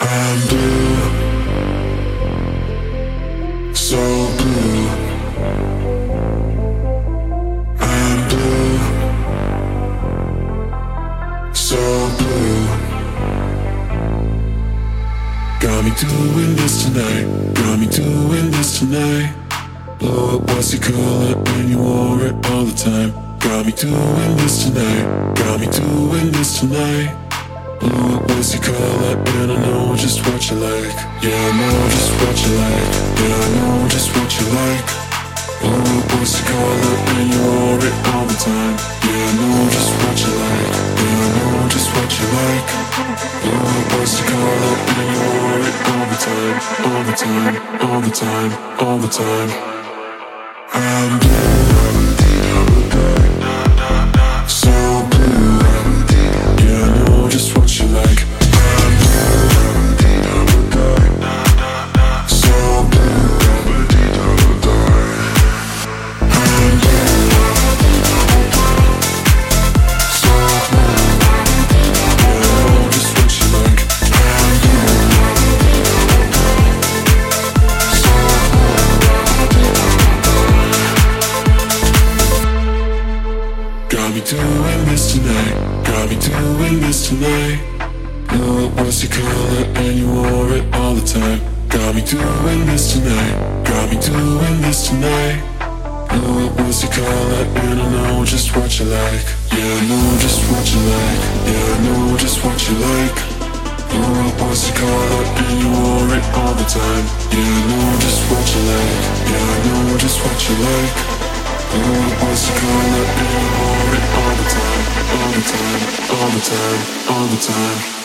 I'm blue, so blue. I'm blue, so blue. Got me doing this tonight, got me doing this tonight. Lord, what's your color and you wore it all the time. Got me doing this tonight, got me doing this tonight. Lord, what's your color and I know just what you like. Yeah, I know just what you like, yeah, I know just what you like. Lord, what's your color and you wore it all the time. Yeah, I know just what you like, yeah, I know just what you like. Lord, what's your color and you wore it all the time, all the time, all the time, all the time. I'm blue, so blue. Yeah, I know just what you like. I'm blue, so blue. I'm blue, so blue. Yeah, I know just what you like. I'm blue, so got me doing this tonight, got me doing this tonight. Lord, what's your color and you wore it all the time. Got me doing this tonight, got me doing this tonight. Lord, what's your color and I know just what you like. Yeah, I know just what you like, yeah, I know just what you like. Lord, what's your color and you wore it all the time. Yeah, I know just what you like, yeah, I know just what you like. Lord, what's your color and you wore it all the time, all the time, all the time, all the time.